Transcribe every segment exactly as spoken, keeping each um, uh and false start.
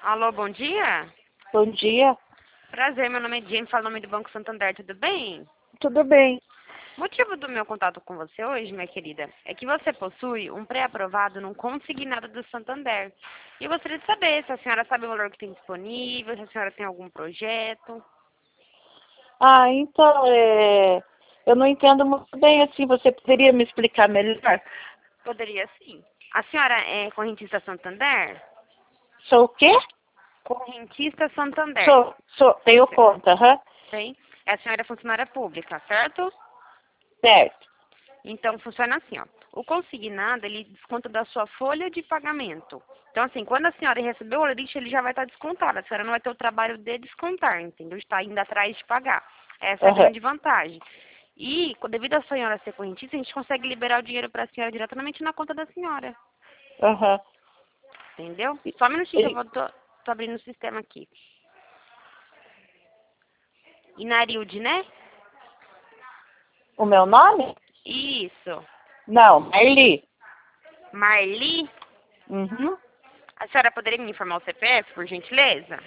Alô, bom dia? Bom dia. Prazer, meu nome é Jane, falo em nome do Banco Santander, tudo bem? Tudo bem? O motivo do meu contato com você hoje, minha querida, é que você possui um pré-aprovado num consignado do Santander. E eu gostaria de saber se a senhora sabe o valor que tem disponível, se a senhora tem algum projeto. Ah, então, é... eu não entendo muito bem assim. Você poderia me explicar melhor? Poderia sim. A senhora é correntista Santander? Sou o quê? Correntista Santander. Sou, sou, tenho conta, aham. Tem? A senhora é funcionária pública, certo? Certo. Então, funciona assim, ó. O consignado, ele desconta da sua folha de pagamento. Então, assim, quando a senhora receber o lixo, ele já vai estar descontado. A senhora não vai ter o trabalho de descontar, entendeu? Está indo atrás de pagar. Essa é a Aham, grande vantagem. E, co- devido a senhora ser correntista, a gente consegue liberar o dinheiro para a senhora diretamente na conta da senhora. aham. Entendeu? Só um minutinho que eu E- vou, tô, tô abrindo o sistema aqui. Inarilde, né? O meu nome? Isso. Não, Marli. Marli. Uhum. A senhora poderia me informar o C P F, por gentileza?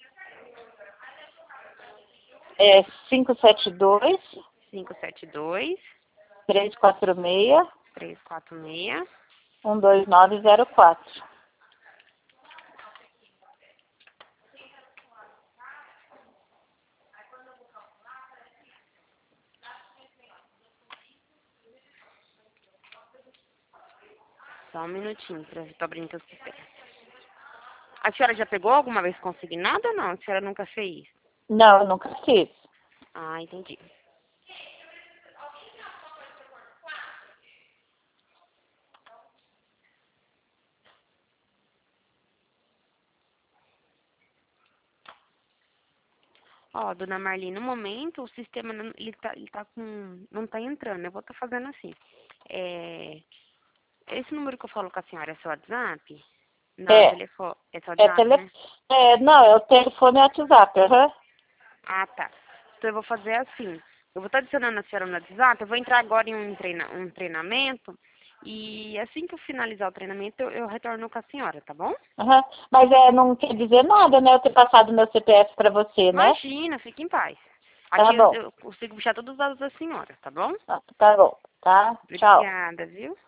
É cinco sete dois, cinco sete dois, três quatro seis, três quatro seis. um dois nove zero quatro. Só um minutinho, pra, tô abrindo o sistema. A senhora já pegou alguma vez consignado ou não? A senhora nunca fez? Não, eu nunca fiz. Ah, entendi. Ó, dona Marli, no momento o sistema não, ele tá, ele tá com, não tá entrando. Eu vou estar fazendo assim. É, esse número que eu falo com a senhora é seu WhatsApp? Não, é É, telefone, é seu é WhatsApp, tele... né? É, não, é o telefone e WhatsApp, aham. Ah, tá. Então eu vou fazer assim. Eu vou estar adicionando a senhora no WhatsApp, eu vou entrar agora em um, treina, um treinamento e assim que eu finalizar o treinamento eu, eu retorno com a senhora, tá bom? Aham. Mas é, não quer dizer nada, né? Eu ter passado meu C P F pra você, né? Imagina, fique em paz. Tá Aqui eu, bom. eu consigo puxar todos os dados da senhora, tá bom? Tá, tá bom. Tá? Tchau. Obrigada, viu?